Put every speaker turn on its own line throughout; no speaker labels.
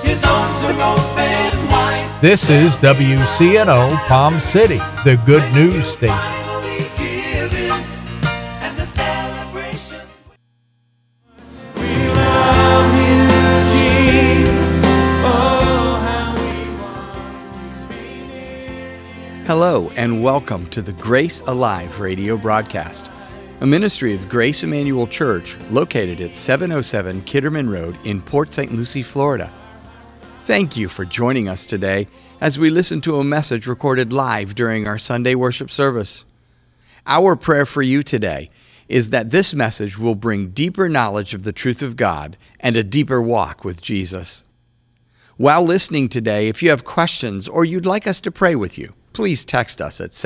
His arms are open wide.
This is WCNO Palm City, the good news station.
Finally giving, and the celebration. We love you, Jesus. Oh, how we want to be near you.
Hello, and welcome to the Grace Alive radio broadcast, a ministry of Grace Emmanuel Church located at 707 Kitterman Road in Port St. Lucie, Florida. Thank you for joining us today as we listen to a message recorded live during our Sunday worship service. Our prayer for you today is that this message will bring deeper knowledge of the truth of God and a deeper walk with Jesus. While listening today, if you have questions or you'd like us to pray with you, please text us at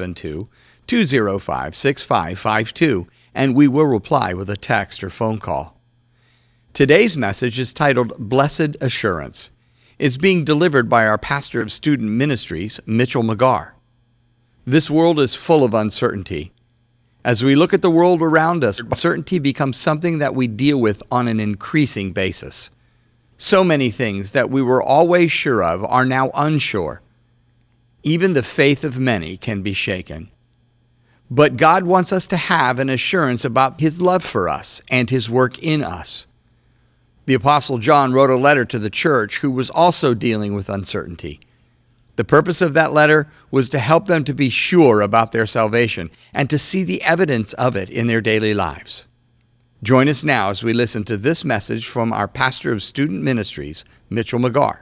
772-205-6552, and we will reply with a text or phone call. Today's message is titled Blessed Assurance. It's being delivered by our pastor of student ministries, Mitchell McGarr. This world is full of uncertainty. As we look at the world around us, uncertainty becomes something that we deal with on an increasing basis. So many things that we were always sure of are now unsure. Even the faith of many can be shaken. But God wants us to have an assurance about His love for us and His work in us. The Apostle John wrote a letter to the church who was also dealing with uncertainty. The purpose of that letter was to help them to be sure about their salvation and to see the evidence of it in their daily lives. Join us now as we listen to this message from our pastor of student ministries, Mitchell McGarr.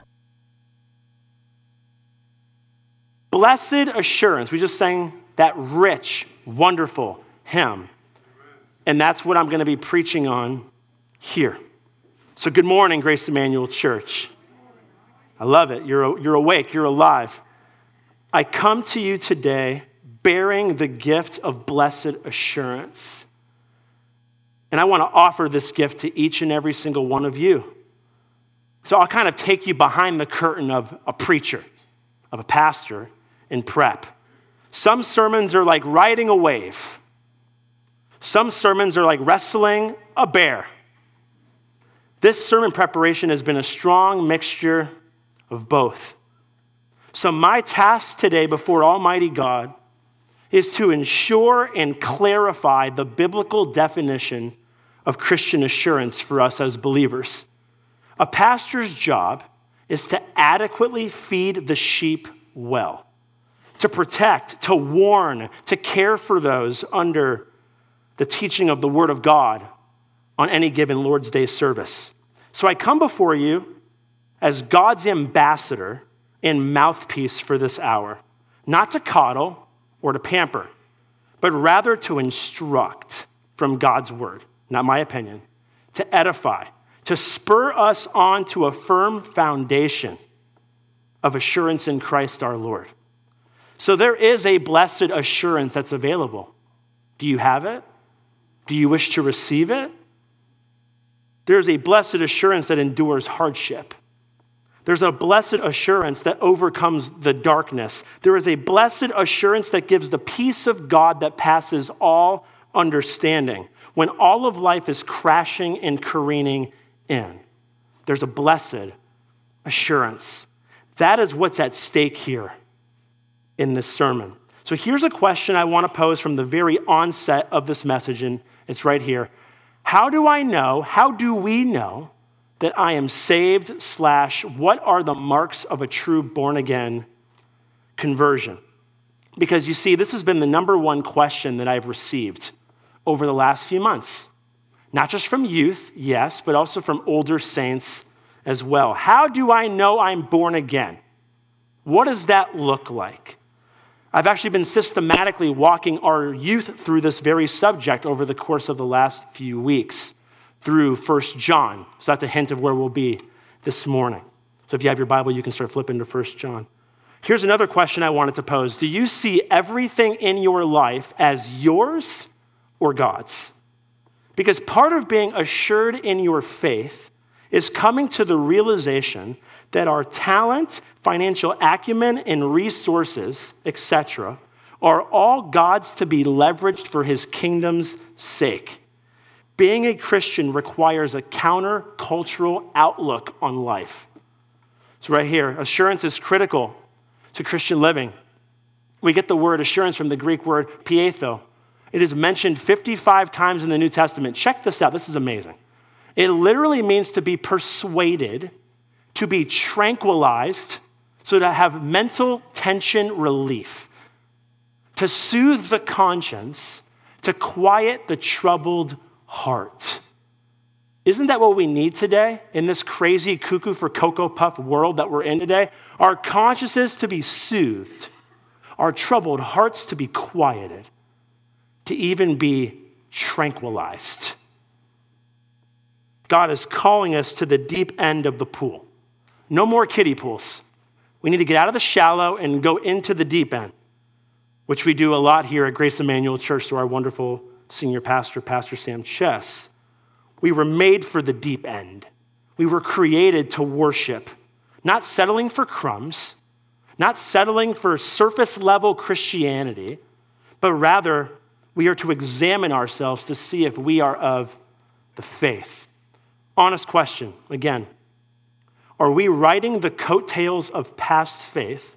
Blessed assurance. We just sang that rich, wonderful hymn. And that's what I'm going to be preaching on here. So good morning, Grace Emmanuel Church. I love it. You're awake. You're alive. I come to you today bearing the gift of blessed assurance. And I want to offer this gift to each and every single one of you. So I'll kind of take you behind the curtain of a preacher, of a pastor in prep. Some sermons are like riding a wave. Some sermons are like wrestling a bear. This sermon preparation has been a strong mixture of both. So my task today before Almighty God is to ensure and clarify the biblical definition of Christian assurance for us as believers. A pastor's job is to adequately feed the sheep well, to protect, to warn, to care for those under the teaching of the Word of God on any given Lord's Day service. So I come before you as God's ambassador and mouthpiece for this hour, not to coddle or to pamper, but rather to instruct from God's Word, not my opinion, to edify, to spur us on to a firm foundation of assurance in Christ our Lord. So there is a blessed assurance that's available. Do you have it? Do you wish to receive it? There's a blessed assurance that endures hardship. There's a blessed assurance that overcomes the darkness. There is a blessed assurance that gives the peace of God that passes all understanding. When all of life is crashing and careening in, there's a blessed assurance. That is what's at stake here in this sermon. So here's a question I want to pose from the very onset of this message, and it's right here. How do we know that I am saved / what are the marks of a true born-again conversion? Because you see, this has been the number one question that I've received over the last few months. Not just from youth, yes, but also from older saints as well. How do I know I'm born again? What does that look like? I've actually been systematically walking our youth through this very subject over the course of the last few weeks through 1 John. So that's a hint of where we'll be this morning. So if you have your Bible, you can start flipping to 1 John. Here's another question I wanted to pose. Do you see everything in your life as yours or God's? Because part of being assured in your faith is coming to the realization that our talent, financial acumen, and resources, etc., are all God's to be leveraged for His kingdom's sake. Being a Christian requires a counter-cultural outlook on life. So right here, assurance is critical to Christian living. We get the word assurance from the Greek word pietho. It is mentioned 55 times in the New Testament. Check this out. This is amazing. It literally means to be persuaded, to be tranquilized, so to have mental tension relief, to soothe the conscience, to quiet the troubled heart. Isn't that what we need today in this crazy cuckoo for Cocoa Puff world that we're in today? Our consciences to be soothed, our troubled hearts to be quieted, to even be tranquilized. God is calling us to the deep end of the pool. No more kiddie pools. We need to get out of the shallow and go into the deep end, which we do a lot here at Grace Emmanuel Church through our wonderful senior pastor, Pastor Sam Chess. We were made for the deep end. We were created to worship, not settling for crumbs, not settling for surface level Christianity, but rather we are to examine ourselves to see if we are of the faith. Honest question, again. Are we riding the coattails of past faith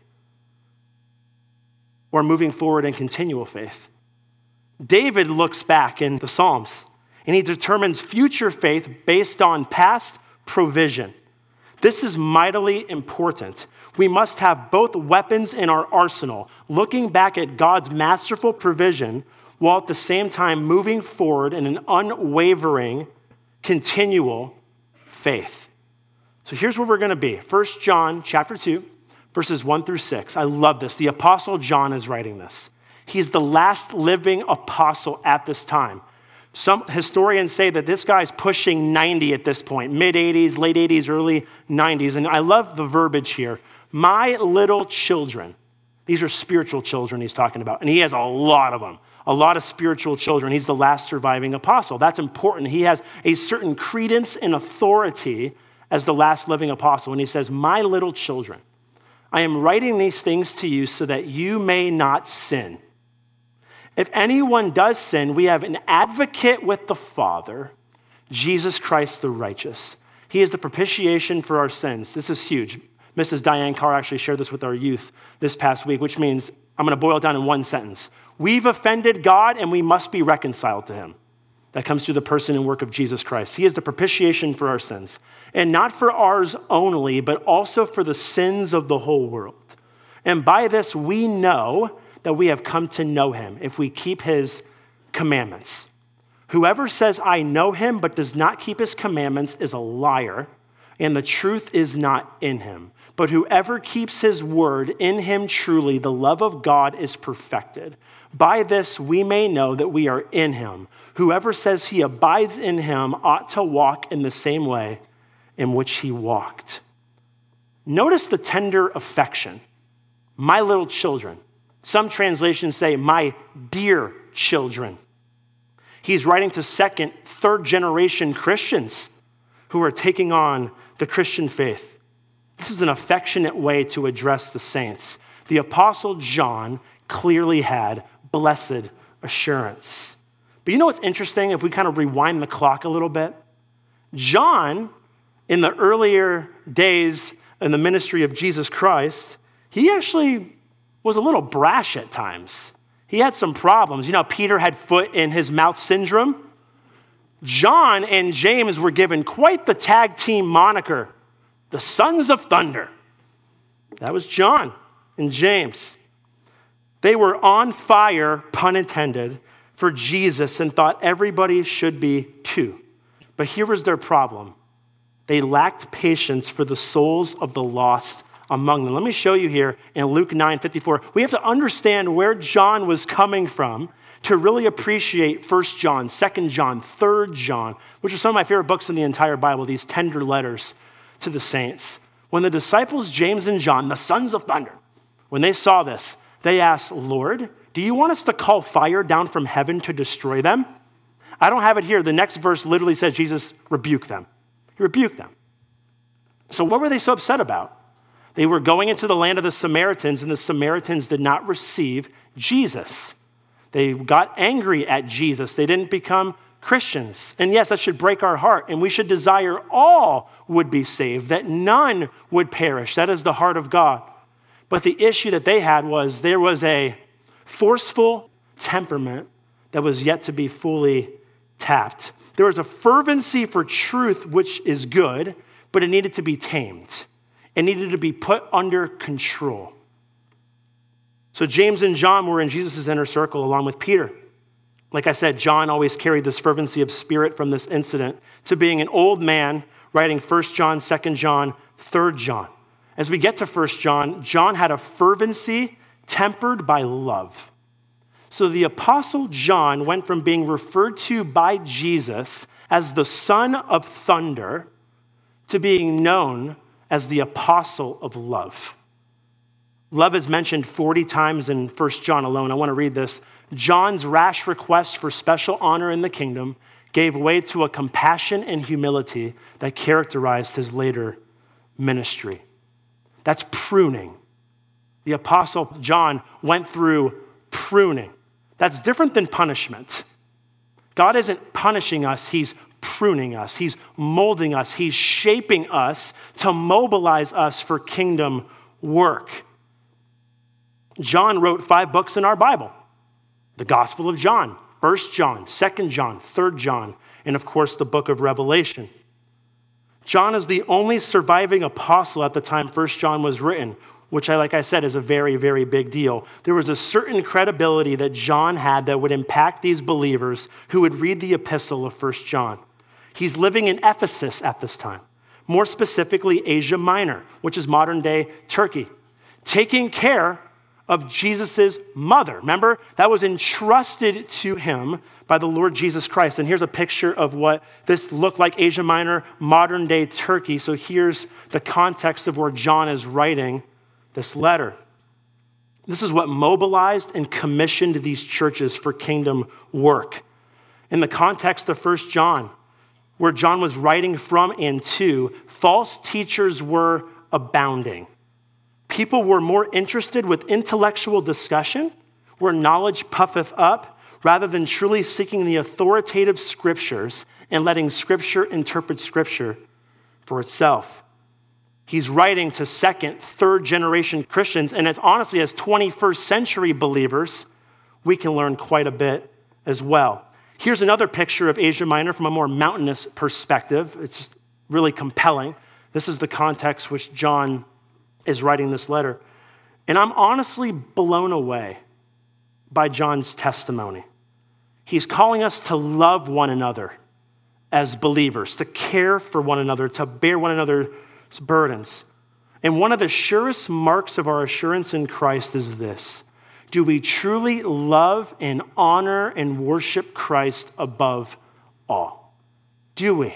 or moving forward in continual faith? David looks back in the Psalms and he determines future faith based on past provision. This is mightily important. We must have both weapons in our arsenal, looking back at God's masterful provision while at the same time moving forward in an unwavering, continual faith. So here's where we're going to be. 1 John chapter 2, verses 1 through 6. I love this. The Apostle John is writing this. He's the last living apostle at this time. Some historians say that this guy's pushing 90 at this point, mid-80s, late 80s, early 90s. And I love the verbiage here. My little children. These are spiritual children he's talking about. And he has a lot of them, a lot of spiritual children. He's the last surviving apostle. That's important. He has a certain credence and authority as the last living apostle. And he says, my little children, I am writing these things to you so that you may not sin. If anyone does sin, we have an advocate with the Father, Jesus Christ the righteous. He is the propitiation for our sins. This is huge. Mrs. Diane Carr actually shared this with our youth this past week, which means, I'm going to boil it down in one sentence. We've offended God and we must be reconciled to him. That comes through the person and work of Jesus Christ. He is the propitiation for our sins. And not for ours only, but also for the sins of the whole world. And by this we know that we have come to know him if we keep his commandments. Whoever says, I know him, but does not keep his commandments is a liar, and the truth is not in him. But whoever keeps his word, in him truly the love of God is perfected. By this we may know that we are in him. Whoever says he abides in him ought to walk in the same way in which he walked. Notice the tender affection. My little children. Some translations say, my dear children. He's writing to second, third generation Christians who are taking on the Christian faith. This is an affectionate way to address the saints. The Apostle John clearly had blessed assurance. But you know what's interesting if we kind of rewind the clock a little bit? John, in the earlier days in the ministry of Jesus Christ, he actually was a little brash at times. He had some problems. You know, Peter had foot in his mouth syndrome. John and James were given quite the tag team moniker, the Sons of Thunder. That was John and James. They were on fire, pun intended, for Jesus and thought everybody should be too. But here was their problem. They lacked patience for the souls of the lost among them. Let me show you here in Luke 9:54. We have to understand where John was coming from to really appreciate 1 John, 2 John, 3 John, which are some of my favorite books in the entire Bible, these tender letters to the saints. When the disciples, James and John, the sons of thunder, when they saw this, they asked, Lord, do you want us to call fire down from heaven to destroy them? I don't have it here. The next verse literally says Jesus rebuked them. He rebuked them. So what were they so upset about? They were going into the land of the Samaritans, and the Samaritans did not receive Jesus. They got angry at Jesus. They didn't become Christians. And yes, that should break our heart. And we should desire all would be saved, that none would perish. That is the heart of God. But the issue that they had was there was a forceful temperament that was yet to be fully tapped. There was a fervency for truth, which is good, but it needed to be tamed. It needed to be put under control. So James and John were in Jesus' inner circle along with Peter. Like I said, John always carried this fervency of spirit from this incident to being an old man writing 1 John, 2 John, 3 John. As we get to 1 John, John had a fervency tempered by love. So the Apostle John went from being referred to by Jesus as the son of thunder to being known as the apostle of love. Love is mentioned 40 times in 1 John alone. I want to read this. John's rash request for special honor in the kingdom gave way to a compassion and humility that characterized his later ministry. That's pruning. The Apostle John went through pruning. That's different than punishment. God isn't punishing us, he's pruning us. He's molding us. He's shaping us to mobilize us for kingdom work. John wrote 5 books in our Bible. The Gospel of John, 1 John, 2 John, 3 John, and of course the book of Revelation. John is the only surviving apostle at the time 1 John was written, which, like I said, is a very, very big deal. There was a certain credibility that John had that would impact these believers who would read the epistle of 1 John. He's living in Ephesus at this time, more specifically Asia Minor, which is modern-day Turkey, taking care of Jesus' mother. Remember, that was entrusted to him by the Lord Jesus Christ. And here's a picture of what this looked like, Asia Minor, modern-day Turkey. So here's the context of where John is writing this letter. This is what mobilized and commissioned these churches for kingdom work. In the context of 1 John, where John was writing from and to, false teachers were abounding. People were more interested with intellectual discussion, where knowledge puffeth up, rather than truly seeking the authoritative scriptures and letting scripture interpret scripture for itself. He's writing to second, third generation Christians, and as honestly as 21st century believers, we can learn quite a bit as well. Here's another picture of Asia Minor from a more mountainous perspective. It's just really compelling. This is the context which John is writing this letter. And I'm honestly blown away by John's testimony. He's calling us to love one another as believers, to care for one another, to bear one another's burdens. And one of the surest marks of our assurance in Christ is this: do we truly love and honor and worship Christ above all? Do we?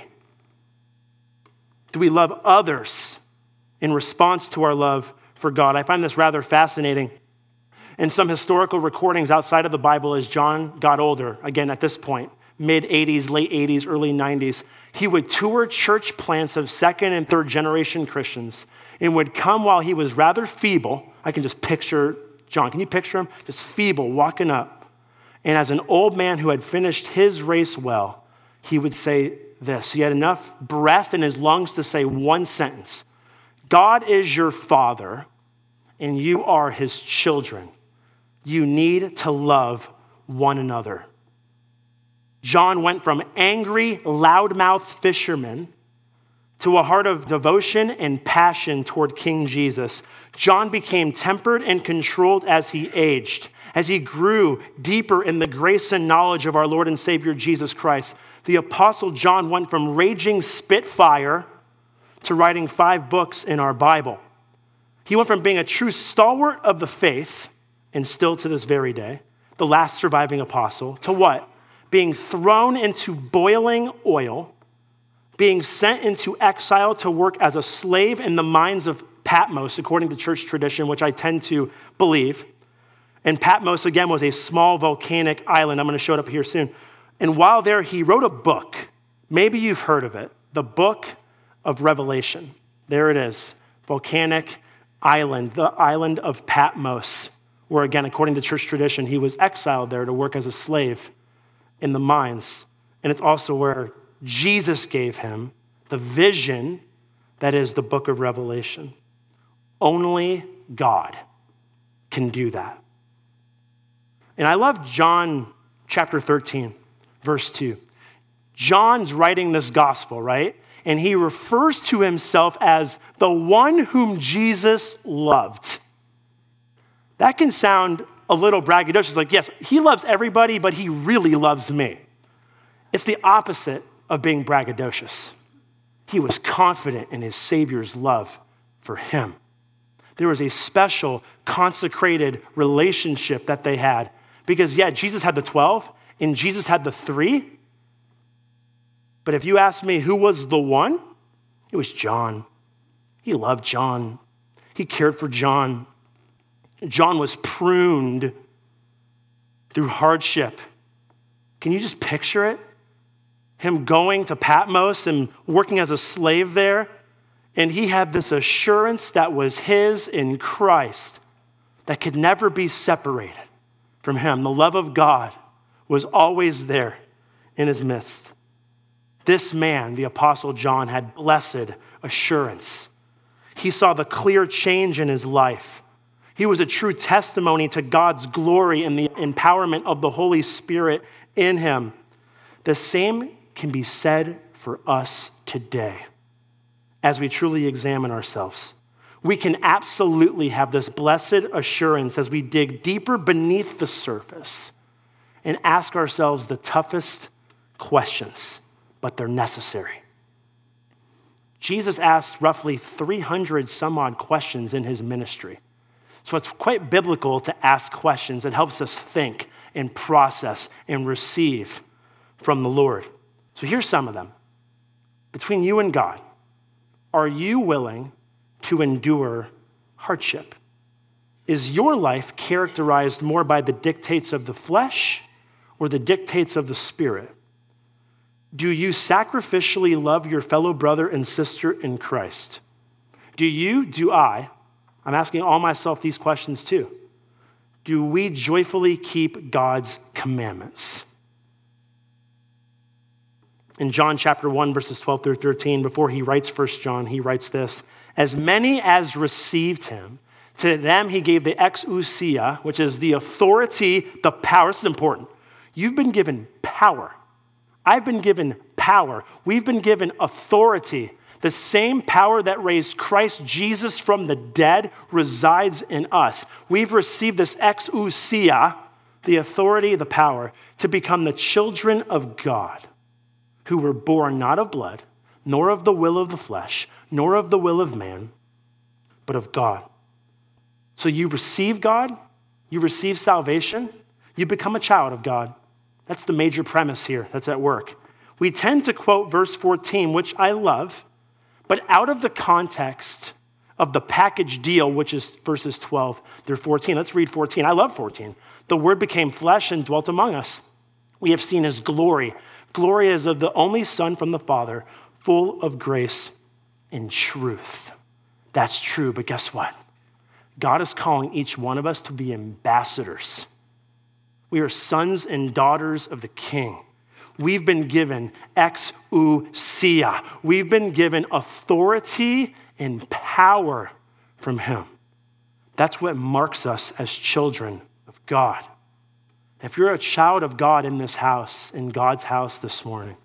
Do we love others in response to our love for God? I find this rather fascinating. In some historical recordings outside of the Bible, as John got older, again at this point, mid-80s, late 80s, early 90s, he would tour church plants of second and third generation Christians and would come while he was rather feeble. I can just picture John. Can you picture him? Just feeble, walking up. And as an old man who had finished his race well, he would say this. He had enough breath in his lungs to say one sentence: God is your father, and you are his children. You need to love one another. John went from angry, loudmouth fisherman to a heart of devotion and passion toward King Jesus. John became tempered and controlled as he aged, as he grew deeper in the grace and knowledge of our Lord and Savior Jesus Christ. The Apostle John went from raging spitfire to writing 5 books in our Bible. He went from being a true stalwart of the faith, and still to this very day, the last surviving apostle, to what? Being thrown into boiling oil, being sent into exile to work as a slave in the mines of Patmos, according to church tradition, which I tend to believe. And Patmos, again, was a small volcanic island. I'm going to show it up here soon. And while there, he wrote a book. Maybe you've heard of it, the Book of Revelation. There it is, volcanic island, the island of Patmos, where, again, according to church tradition, he was exiled there to work as a slave in the mines. And it's also where Jesus gave him the vision that is the book of Revelation. Only God can do that. And I love John chapter 13, verse 2. John's writing this gospel, right? And he refers to himself as the one whom Jesus loved. That can sound a little braggadocious, like, yes, he loves everybody, but he really loves me. It's the opposite of being braggadocious. He was confident in his Savior's love for him. There was a special, consecrated relationship that they had. Because, yeah, Jesus had the 12, and Jesus had the 3. But if you ask me who was the one, it was John. He loved John. He cared for John. John was pruned through hardship. Can you just picture it? Him going to Patmos and working as a slave there. And he had this assurance that was his in Christ that could never be separated from him. The love of God was always there in his midst. This man, the Apostle John, had blessed assurance. He saw the clear change in his life. He was a true testimony to God's glory and the empowerment of the Holy Spirit in him. The same can be said for us today as we truly examine ourselves. We can absolutely have this blessed assurance as we dig deeper beneath the surface and ask ourselves the toughest questions, but they're necessary. Jesus asked roughly 300 some odd questions in his ministry. So it's quite biblical to ask questions that helps us think and process and receive from the Lord. So here's some of them. Between you and God, are you willing to endure hardship? Is your life characterized more by the dictates of the flesh or the dictates of the Spirit? Do you sacrificially love your fellow brother and sister in Christ? Do I, I'm asking all myself these questions too. Do we joyfully keep God's commandments? In John chapter 1, verses 12 through 13, before he writes 1 John, he writes this: as many as received him, to them he gave the exousia, which is the authority, the power. This is important. You've been given power. I've been given power. We've been given authority. The same power that raised Christ Jesus from the dead resides in us. We've received this exousia, the authority, the power, to become the children of God, who were born not of blood, nor of the will of the flesh, nor of the will of man, but of God. So you receive God, you receive salvation, you become a child of God. That's the major premise here that's at work. We tend to quote verse 14, which I love, but out of the context of the package deal, which is verses 12 through 14. Let's read 14. I love 14. The Word became flesh and dwelt among us. We have seen his glory. Glory as of the only Son from the Father, full of grace and truth. That's true, but guess what? God is calling each one of us to be ambassadors. We are sons and daughters of the King. We've been given exousia. We've been given authority and power from him. That's what marks us as children of God. If you're a child of God in this house, in God's house this morning,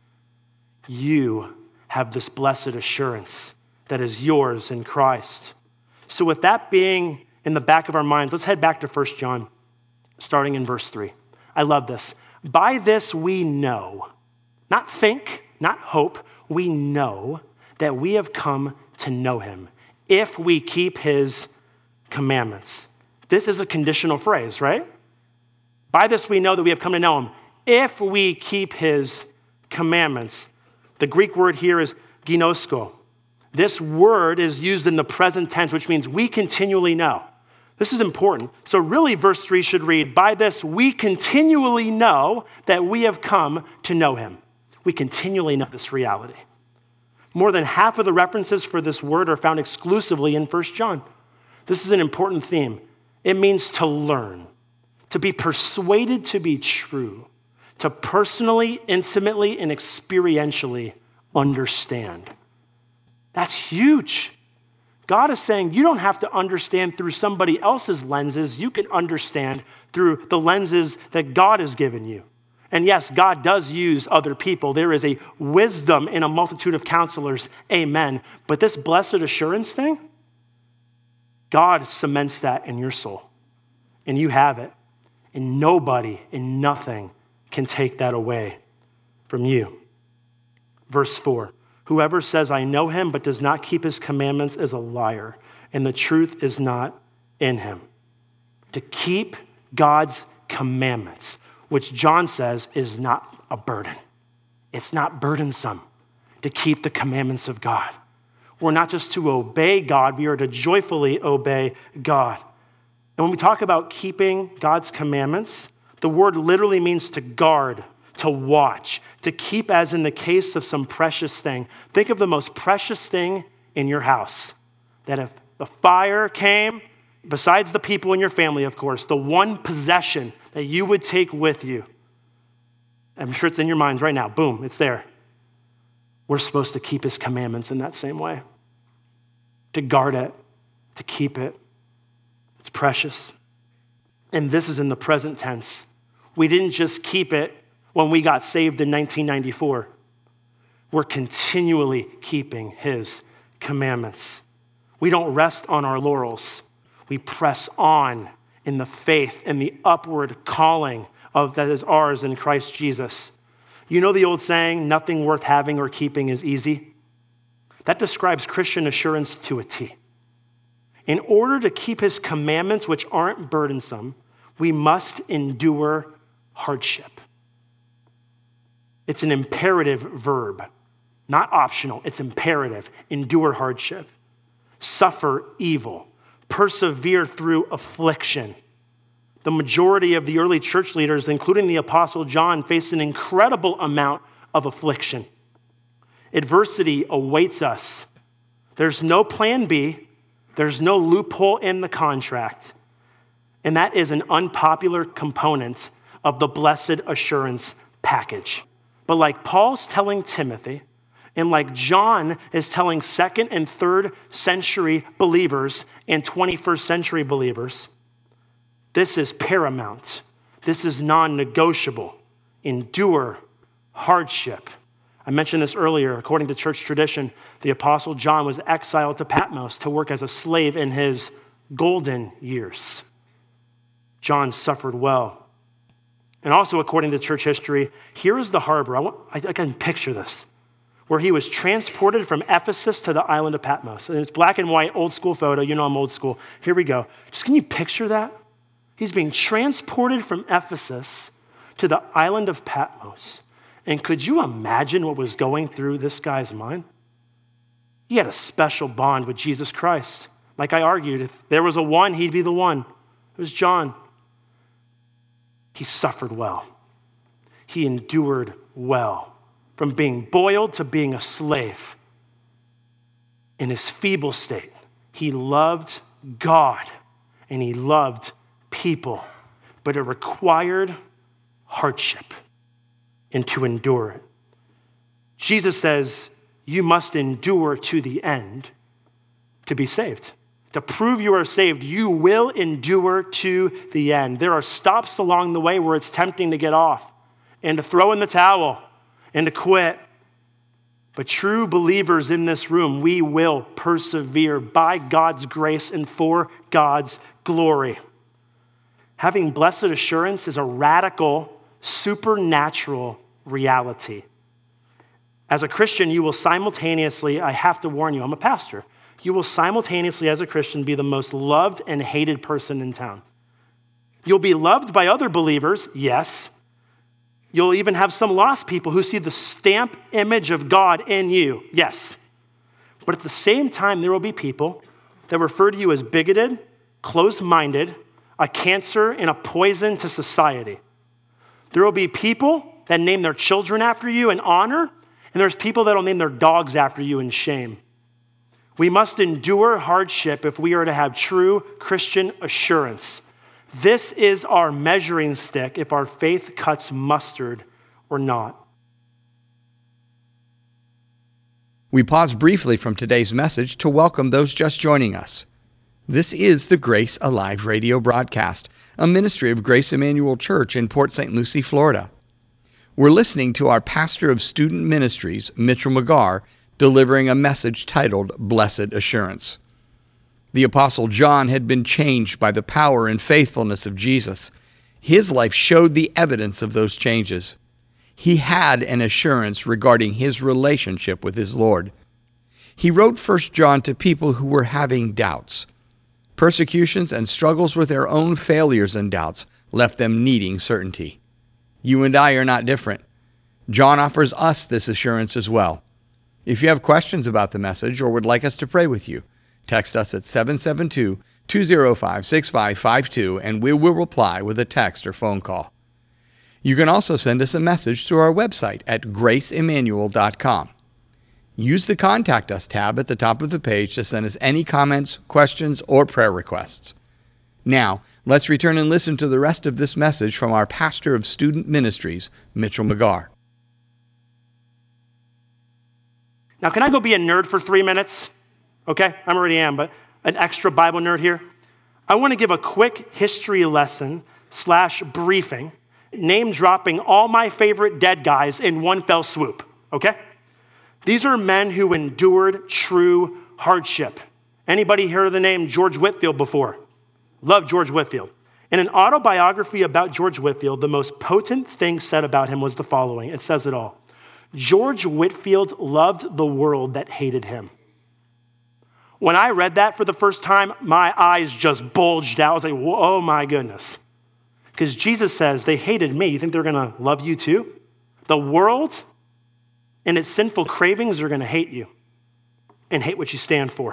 you have this blessed assurance that is yours in Christ. So with that being in the back of our minds, let's head back to 1 John, starting in verse 3. I love this. By this we know, not think, not hope, we know that we have come to know him if we keep his commandments. This is a conditional phrase, right? By this we know that we have come to know him if we keep his commandments. The Greek word here is ginosko. This word is used in the present tense, which means we continually know. This is important. So really, verse 3 should read, by this we continually know that we have come to know him. We continually know this reality. More than half of the references for this word are found exclusively in 1 John. This is an important theme. It means to learn, to be persuaded to be true, to personally, intimately, and experientially understand. That's huge. God is saying you don't have to understand through somebody else's lenses. You can understand through the lenses that God has given you. And yes, God does use other people. There is a wisdom in a multitude of counselors. Amen. But this blessed assurance thing, God cements that in your soul. And you have it. And nobody and nothing can take that away from you. Verse 4. Whoever says, I know him, but does not keep his commandments is a liar, and the truth is not in him. To keep God's commandments, which John says is not a burden. It's not burdensome to keep the commandments of God. We're not just to obey God, we are to joyfully obey God. And when we talk about keeping God's commandments, the word literally means to guard, to watch, to keep as in the case of some precious thing. Think of the most precious thing in your house, that if the fire came, besides the people in your family, of course, the one possession that you would take with you, I'm sure it's in your minds right now, boom, it's there. We're supposed to keep his commandments in that same way, to guard it, to keep it. It's precious. And this is in the present tense. We didn't just keep it when we got saved in 1994. We're continually keeping his commandments. We don't rest on our laurels. We press on in the faith and the upward calling of that is ours in Christ Jesus. You know the old saying, nothing worth having or keeping is easy? That describes Christian assurance to a T. In order to keep his commandments, which aren't burdensome, we must endure hardship. It's an imperative verb, not optional. It's imperative. Endure hardship. Suffer evil. Persevere through affliction. The majority of the early church leaders, including the Apostle John, faced an incredible amount of affliction. Adversity awaits us. There's no plan B. There's no loophole in the contract. And that is an unpopular component of the blessed assurance package. But like Paul's telling Timothy, and like John is telling 2nd and 3rd century believers and 21st century believers, this is paramount. This is non-negotiable. Endure hardship. I mentioned this earlier. According to church tradition, the Apostle John was exiled to Patmos to work as a slave in his golden years. John suffered well. And also, according to church history, here is the harbor. I can picture this, where he was transported from Ephesus to the island of Patmos. And it's black and white, old school photo. You know I'm old school. Here we go. Just can you picture that? He's being transported from Ephesus to the island of Patmos. And could you imagine what was going through this guy's mind? He had a special bond with Jesus Christ. Like I argued, if there was a one, he'd be the one. It was John. He suffered well. He endured well. From being boiled to being a slave. In his feeble state, he loved God and he loved people, but it required hardship and to endure it. Jesus says, you must endure to the end to be saved. To prove you are saved, you will endure to the end. There are stops along the way where it's tempting to get off and to throw in the towel and to quit. But true believers in this room, we will persevere by God's grace and for God's glory. Having blessed assurance is a radical, supernatural reality. As a Christian, you will simultaneously, I have to warn you, I'm a pastor, you will simultaneously, as a Christian, be the most loved and hated person in town. You'll be loved by other believers, yes. You'll even have some lost people who see the stamp image of God in you, yes. But at the same time, there will be people that refer to you as bigoted, closed-minded, a cancer and a poison to society. There will be people that name their children after you in honor, and there's people that will name their dogs after you in shame. We must endure hardship if we are to have true Christian assurance. This is our measuring stick if our faith cuts mustard or not.
We pause briefly from today's message to welcome those just joining us. This is the Grace Alive radio broadcast, a ministry of Grace Emmanuel Church in Port St. Lucie, Florida. We're listening to our pastor of student ministries, Mitchell McGarr, delivering a message titled Blessed Assurance. The Apostle John had been changed by the power and faithfulness of Jesus. His life showed the evidence of those changes. He had an assurance regarding his relationship with his Lord. He wrote 1 John to people who were having doubts. Persecutions and struggles with their own failures and doubts left them needing certainty. You and I are not different. John offers us this assurance as well. If you have questions about the message or would like us to pray with you, text us at 772-205-6552 and we will reply with a text or phone call. You can also send us a message through our website at graceemmanuel.com. Use the Contact Us tab at the top of the page to send us any comments, questions, or prayer requests. Now, let's return and listen to the rest of this message from our pastor of student ministries, Mitchell McGarr.
Now, can I go be a nerd for 3 minutes? Okay, I already am, but an extra Bible nerd here. I want to give a quick history lesson / briefing, name dropping all my favorite dead guys in one fell swoop, okay? These are men who endured true hardship. Anybody heard of the name George Whitefield before? Love George Whitefield. In an autobiography about George Whitefield, the most potent thing said about him was the following. It says it all. George Whitefield loved the world that hated him. When I read that for the first time, my eyes just bulged out. I was like, oh my goodness. Because Jesus says, they hated me. You think they're going to love you too? The world and its sinful cravings are going to hate you and hate what you stand for.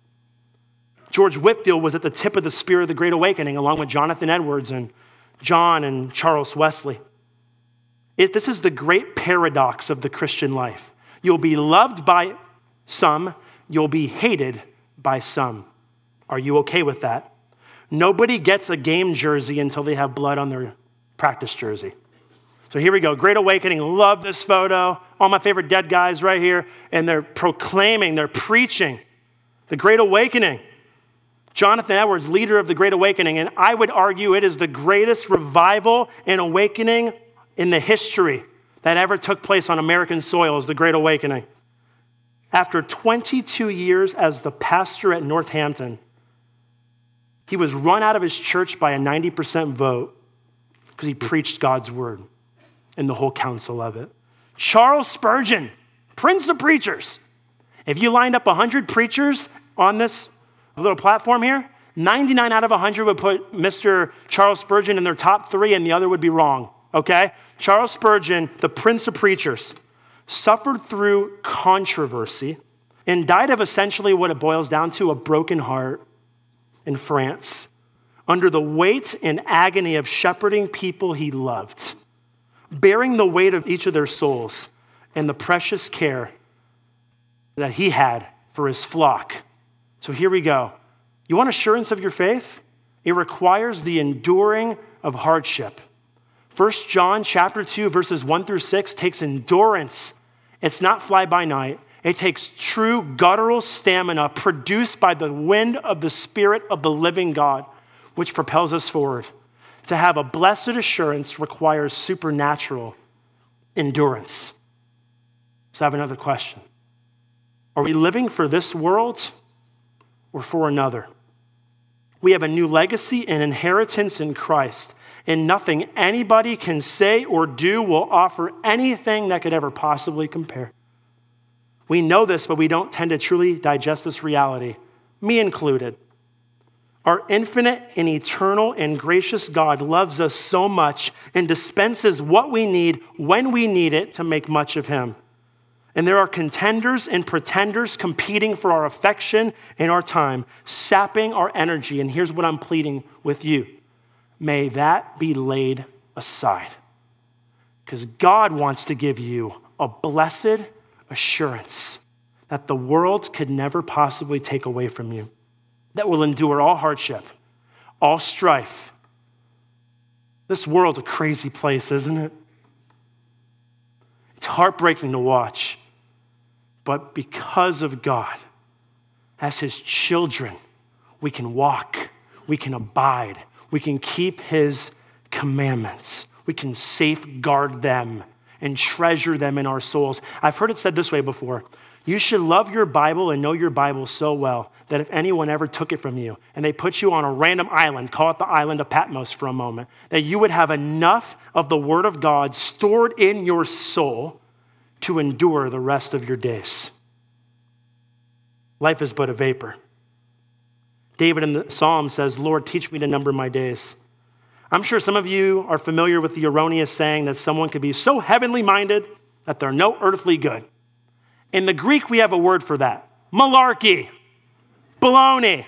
George Whitefield was at the tip of the spear of the Great Awakening, along with Jonathan Edwards and John and Charles Wesley. This is the great paradox of the Christian life. You'll be loved by some, you'll be hated by some. Are you okay with that? Nobody gets a game jersey until they have blood on their practice jersey. So here we go, Great Awakening, love this photo. All my favorite dead guys right here, and they're proclaiming, they're preaching the Great Awakening. Jonathan Edwards, leader of the Great Awakening, and I would argue it is the greatest revival and awakening in the history that ever took place on American soil is the Great Awakening. After 22 years as the pastor at Northampton, he was run out of his church by a 90% vote because he preached God's word and the whole counsel of it. Charles Spurgeon, Prince of Preachers. If you lined up 100 preachers on this little platform here, 99 out of 100 would put Mr. Charles Spurgeon in their top 3 and the other would be wrong, okay? Charles Spurgeon, the Prince of Preachers, suffered through controversy and died of essentially what it boils down to, a broken heart in France, under the weight and agony of shepherding people he loved, bearing the weight of each of their souls and the precious care that he had for his flock. So here we go. You want assurance of your faith? It requires the enduring of hardship. 1 John chapter 2, verses 1 through 6 takes endurance. It's not fly by night. It takes true guttural stamina produced by the wind of the Spirit of the living God, which propels us forward. To have a blessed assurance requires supernatural endurance. So I have another question. Are we living for this world or for another? We have a new legacy and inheritance in Christ, and nothing anybody can say or do will offer anything that could ever possibly compare. We know this, but we don't tend to truly digest this reality, me included. Our infinite and eternal and gracious God loves us so much and dispenses what we need when we need it to make much of him. And there are contenders and pretenders competing for our affection and our time, sapping our energy. And here's what I'm pleading with you. May that be laid aside. Because God wants to give you a blessed assurance that the world could never possibly take away from you, that will endure all hardship, all strife. This world's a crazy place, isn't it? It's heartbreaking to watch. But because of God, as his children, we can walk, we can abide, we can keep his commandments, we can safeguard them and treasure them in our souls. I've heard it said this way before. You should love your Bible and know your Bible so well that if anyone ever took it from you and they put you on a random island, call it the island of Patmos for a moment, that you would have enough of the Word of God stored in your soul to endure the rest of your days. Life is but a vapor. David in the Psalm says, Lord, teach me to number my days. I'm sure some of you are familiar with the erroneous saying that someone could be so heavenly minded that they're no earthly good. In the Greek, we have a word for that. Malarkey. Baloney.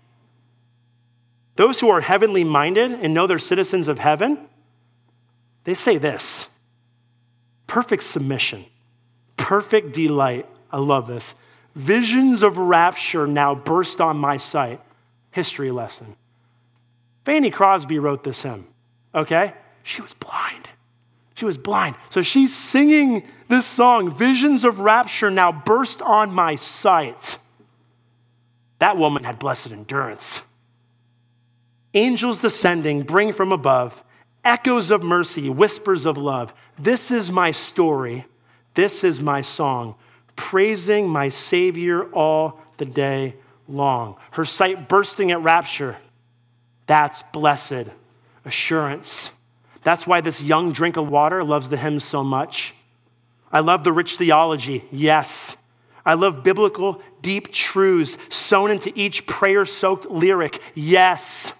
Those who are heavenly minded and know they're citizens of heaven, they say this. Perfect submission. Perfect delight. I love this. Visions of rapture now burst on my sight. History lesson. Fanny Crosby wrote this hymn, okay? She was blind. She was blind. So she's singing this song, Visions of Rapture now burst on my sight. That woman had blessed endurance. Angels descending, bring from above, echoes of mercy, whispers of love. This is my story. This is my song, praising my Savior all the day long. Her sight bursting at rapture. That's blessed assurance. That's why this young drink of water loves the hymn so much. I love the rich theology, yes. I love biblical deep truths sewn into each prayer-soaked lyric, yes.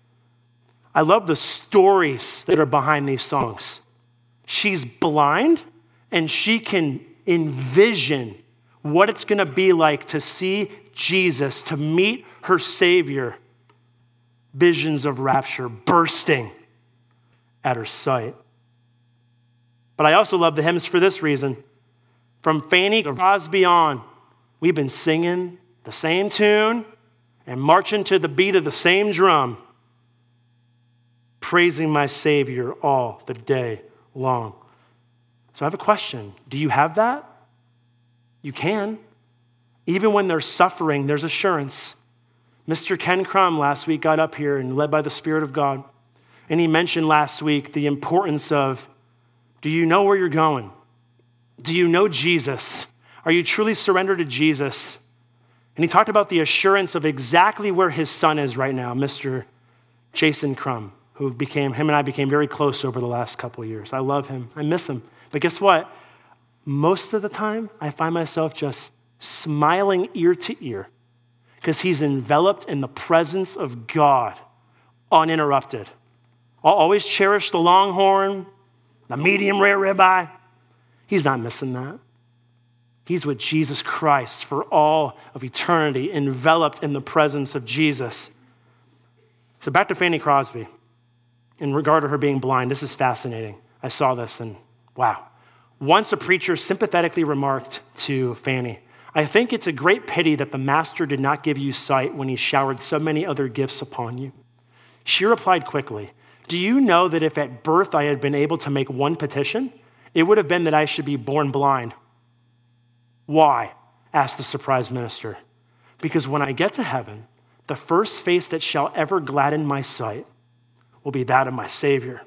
I love the stories that are behind these songs. She's blind, and she can envision what it's going to be like to see Jesus, to meet her Savior. Visions of rapture bursting at her sight. But I also love the hymns for this reason. From Fanny Crosby on, we've been singing the same tune and marching to the beat of the same drum, praising my Savior all the day long. So I have a question. Do you have that? You can. Even when there's suffering, there's assurance. Mr. Ken Crum last week got up here and led by the Spirit of God. And he mentioned last week the importance of, do you know where you're going? Do you know Jesus? Are you truly surrendered to Jesus? And he talked about the assurance of exactly where his son is right now, Mr. Jason Crum, him and I became very close over the last couple of years. I love him. I miss him. But guess what? Most of the time, I find myself just smiling ear to ear because he's enveloped in the presence of God, uninterrupted. I'll always cherish the longhorn, the medium rare ribeye. He's not missing that. He's with Jesus Christ for all of eternity, enveloped in the presence of Jesus. So back to Fanny Crosby. In regard to her being blind, this is fascinating. I saw this and wow. Once a preacher sympathetically remarked to Fanny, I think it's a great pity that the master did not give you sight when he showered so many other gifts upon you. She replied quickly, do you know that if at birth I had been able to make one petition, it would have been that I should be born blind? Why? Asked the surprised minister. Because when I get to heaven, the first face that shall ever gladden my sight will be that of my Savior.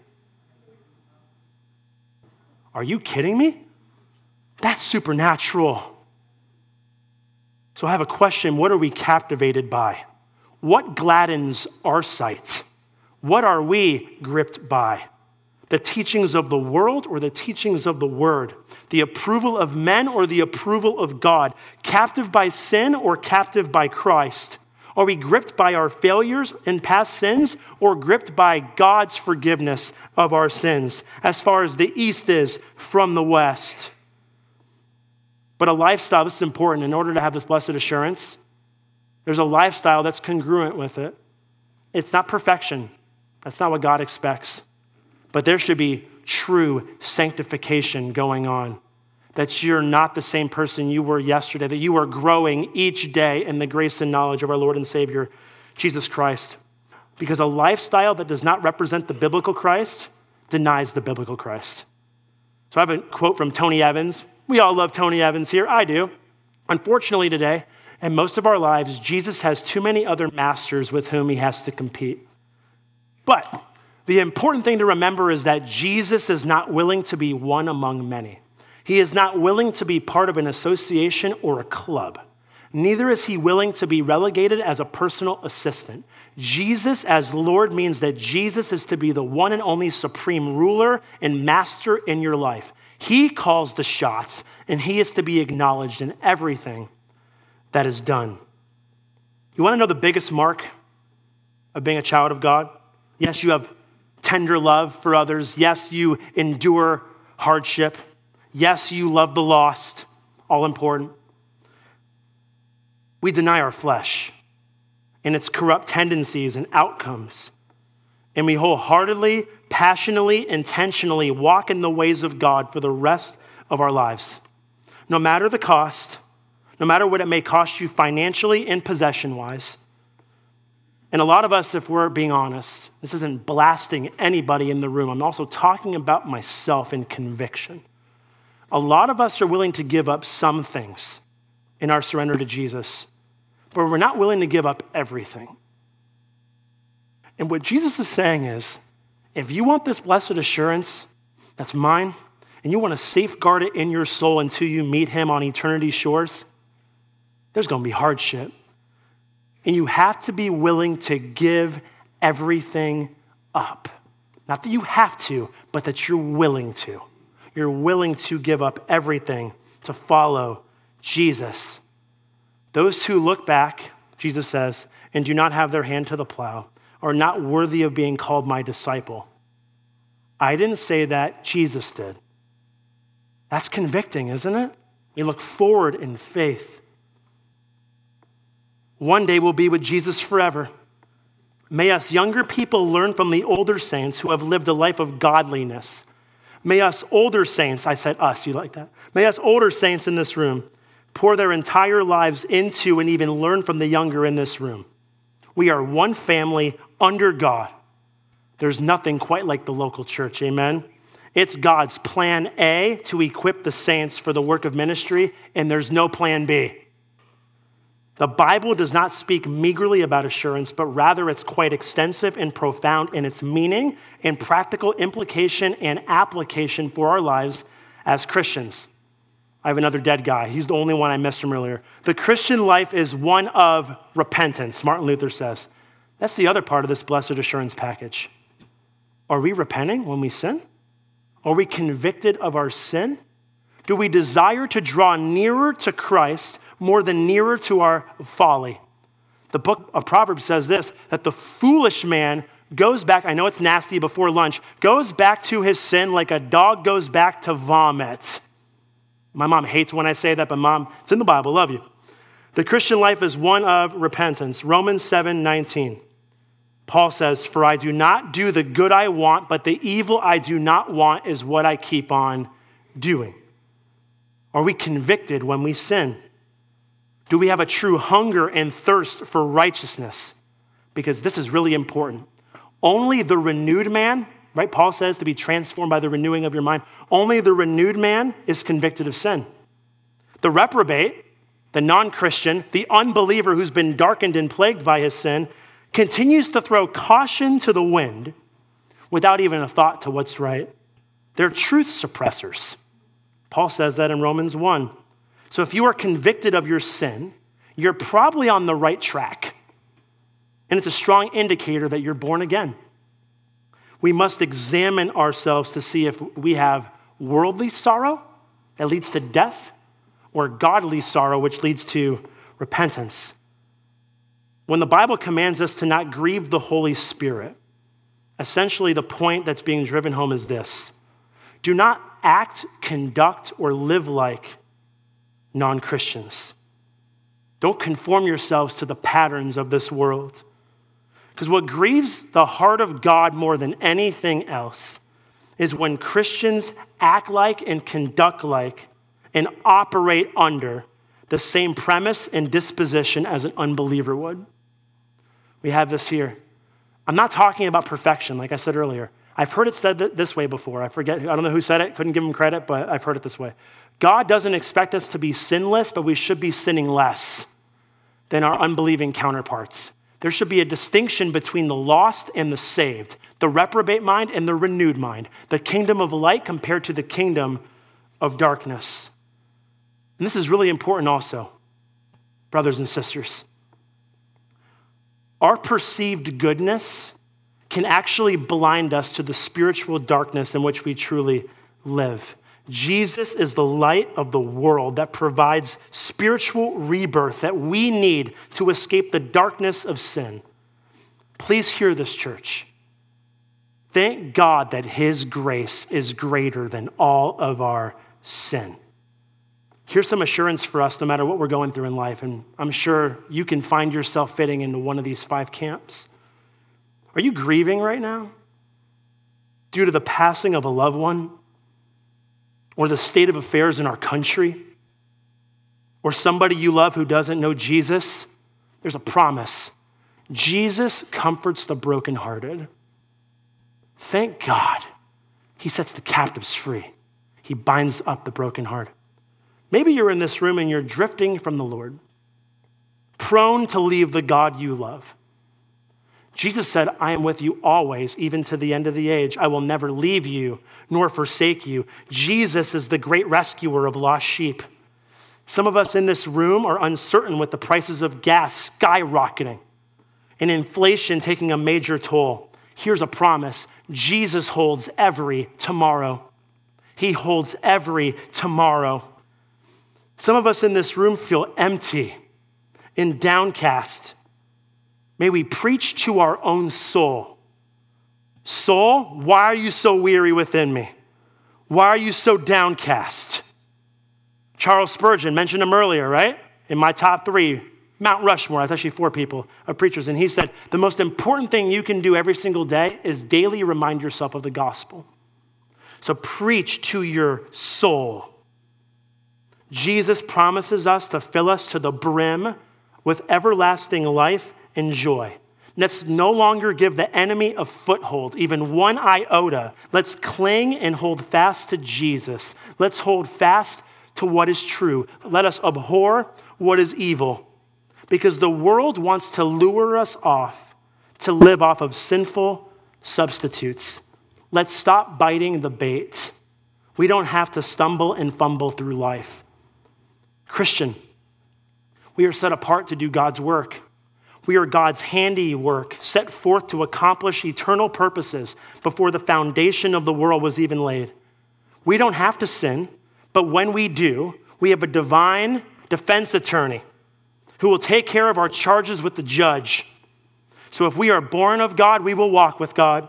Are you kidding me? That's supernatural. So I have a question. What are we captivated by? What gladdens our sight? What are we gripped by? The teachings of the world or the teachings of the word? The approval of men or the approval of God? Captive by sin or captive by Christ? Are we gripped by our failures and past sins or gripped by God's forgiveness of our sins as far as the east is from the west? But a lifestyle, this is important, in order to have this blessed assurance, there's a lifestyle that's congruent with it. It's not perfection. That's not what God expects. But there should be true sanctification going on. That you're not the same person you were yesterday, that you are growing each day in the grace and knowledge of our Lord and Savior, Jesus Christ. Because a lifestyle that does not represent the biblical Christ denies the biblical Christ. So I have a quote from Tony Evans. We all love Tony Evans here. I do. Unfortunately today, in most of our lives, Jesus has too many other masters with whom he has to compete. But the important thing to remember is that Jesus is not willing to be one among many. He is not willing to be part of an association or a club. Neither is he willing to be relegated as a personal assistant. Jesus as Lord means that Jesus is to be the one and only supreme ruler and master in your life. He calls the shots, and he is to be acknowledged in everything that is done. You want to know the biggest mark of being a child of God? Yes, you have tender love for others. Yes, you endure hardship. Yes, you love the lost. All important. We deny our flesh and its corrupt tendencies and outcomes. And we wholeheartedly, passionately, intentionally walk in the ways of God for the rest of our lives. No matter the cost, no matter what it may cost you financially and possession-wise. And a lot of us, if we're being honest, this isn't blasting anybody in the room. I'm also talking about myself in conviction. A lot of us are willing to give up some things in our surrender to Jesus, but we're not willing to give up everything. And what Jesus is saying is, if you want this blessed assurance that's mine, and you want to safeguard it in your soul until you meet him on eternity's shores, there's going to be hardship. And you have to be willing to give everything up. Not that you have to, but that you're willing to. You're willing to give up everything to follow Jesus. Those who look back, Jesus says, and do not have their hand to the plow are not worthy of being called my disciple. I didn't say that, Jesus did. That's convicting, isn't it? We look forward in faith. One day we'll be with Jesus forever. May us younger people learn from the older saints who have lived a life of godliness. May us older saints, I said us, you like that? May us older saints in this room pour their entire lives into and even learn from the younger in this room. We are one family under God. There's nothing quite like the local church, amen? It's God's plan A to equip the saints for the work of ministry, and there's no plan B. The Bible does not speak meagerly about assurance, but rather it's quite extensive and profound in its meaning and practical implication and application for our lives as Christians. I have another dead guy. He's the only one I missed from earlier. The Christian life is one of repentance, Martin Luther says. That's the other part of this blessed assurance package. Are we repenting when we sin? Are we convicted of our sin? Do we desire to draw nearer to Christ more than nearer to our folly? The book of Proverbs says this, that the foolish man goes back, I know it's nasty before lunch, goes back to his sin like a dog goes back to vomit. My mom hates when I say that, but Mom, it's in the Bible, love you. The Christian life is one of repentance. Romans 7:19. Paul says, for I do not do the good I want, but the evil I do not want is what I keep on doing. Are we convicted when we sin? Do we have a true hunger and thirst for righteousness? Because this is really important. Only the renewed man, right? Paul says to be transformed by the renewing of your mind. Only the renewed man is convicted of sin. The reprobate, the non-Christian, the unbeliever who's been darkened and plagued by his sin, continues to throw caution to the wind without even a thought to what's right. They're truth suppressors. Paul says that in Romans 1. So if you are convicted of your sin, you're probably on the right track. And it's a strong indicator that you're born again. We must examine ourselves to see if we have worldly sorrow that leads to death or godly sorrow which leads to repentance. When the Bible commands us to not grieve the Holy Spirit, essentially the point that's being driven home is this. Do not act, conduct, or live like non-Christians. Don't conform yourselves to the patterns of this world. Because what grieves the heart of God more than anything else is when Christians act like and conduct like and operate under the same premise and disposition as an unbeliever would. We have this here. I'm not talking about perfection, like I said earlier. I've heard it said this way before. I don't know who said it, couldn't give him credit, but I've heard it this way. God doesn't expect us to be sinless, but we should be sinning less than our unbelieving counterparts. There should be a distinction between the lost and the saved, the reprobate mind and the renewed mind, the kingdom of light compared to the kingdom of darkness. And this is really important also, brothers and sisters. Our perceived goodness can actually blind us to the spiritual darkness in which we truly live. Jesus is the light of the world that provides spiritual rebirth that we need to escape the darkness of sin. Please hear this, church. Thank God that his grace is greater than all of our sin. Here's some assurance for us no matter what we're going through in life, and I'm sure you can find yourself fitting into one of these 5 camps. Are you grieving right now due to the passing of a loved one, or the state of affairs in our country, or somebody you love who doesn't know Jesus? There's a promise. Jesus comforts the brokenhearted. Thank God he sets the captives free. He binds up the brokenhearted. Maybe you're in this room and you're drifting from the Lord, prone to leave the God you love. Jesus said, I am with you always, even to the end of the age. I will never leave you nor forsake you. Jesus is the great rescuer of lost sheep. Some of us in this room are uncertain with the prices of gas skyrocketing and inflation taking a major toll. Here's a promise. Jesus holds every tomorrow. He holds every tomorrow. Some of us in this room feel empty and downcast. May we preach to our own soul. Soul, why are you so weary within me? Why are you so downcast? Charles Spurgeon, mentioned him earlier, right? In my top 3, Mount Rushmore, that's actually 4 people of preachers. And he said, the most important thing you can do every single day is daily remind yourself of the gospel. So preach to your soul. Jesus promises us to fill us to the brim with everlasting life and joy. Let's no longer give the enemy a foothold, even 1 iota. Let's cling and hold fast to Jesus. Let's hold fast to what is true. Let us abhor what is evil, because the world wants to lure us off to live off of sinful substitutes. Let's stop biting the bait. We don't have to stumble and fumble through life. Christian, we are set apart to do God's work. We are God's handiwork, set forth to accomplish eternal purposes before the foundation of the world was even laid. We don't have to sin, but when we do, we have a divine defense attorney who will take care of our charges with the judge. So if we are born of God, we will walk with God.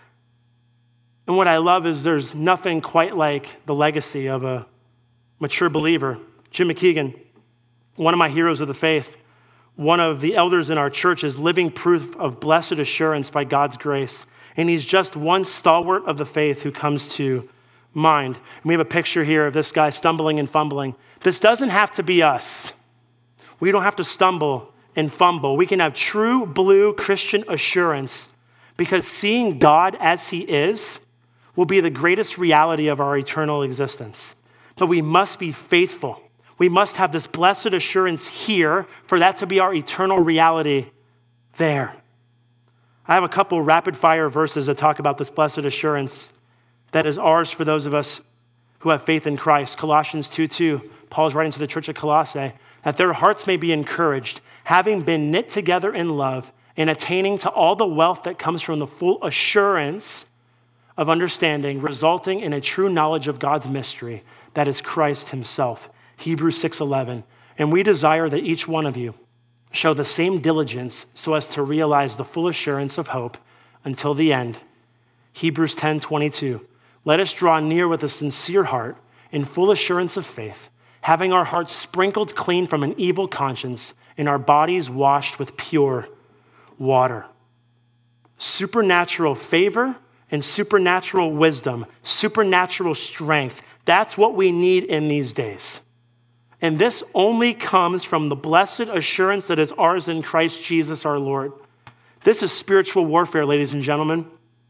And what I love is there's nothing quite like the legacy of a mature believer. Jim McKeegan, one of my heroes of the faith, one of the elders in our church, is living proof of blessed assurance by God's grace. And he's just one stalwart of the faith who comes to mind. And we have a picture here of this guy stumbling and fumbling. This doesn't have to be us. We don't have to stumble and fumble. We can have true blue Christian assurance because seeing God as he is will be the greatest reality of our eternal existence. But we must be faithful. We must have this blessed assurance here for that to be our eternal reality there. I have a couple rapid fire verses that talk about this blessed assurance that is ours for those of us who have faith in Christ. Colossians 2:2, Paul's writing to the church at Colossae, that their hearts may be encouraged, having been knit together in love and attaining to all the wealth that comes from the full assurance of understanding, resulting in a true knowledge of God's mystery, that is Christ himself. Hebrews 6:11, and we desire that each one of you show the same diligence so as to realize the full assurance of hope until the end. Hebrews 10:22, let us draw near with a sincere heart in full assurance of faith, having our hearts sprinkled clean from an evil conscience and our bodies washed with pure water. Supernatural favor and supernatural wisdom, supernatural strength, that's what we need in these days. And this only comes from the blessed assurance that is ours in Christ Jesus our Lord. This is spiritual warfare, ladies and gentlemen.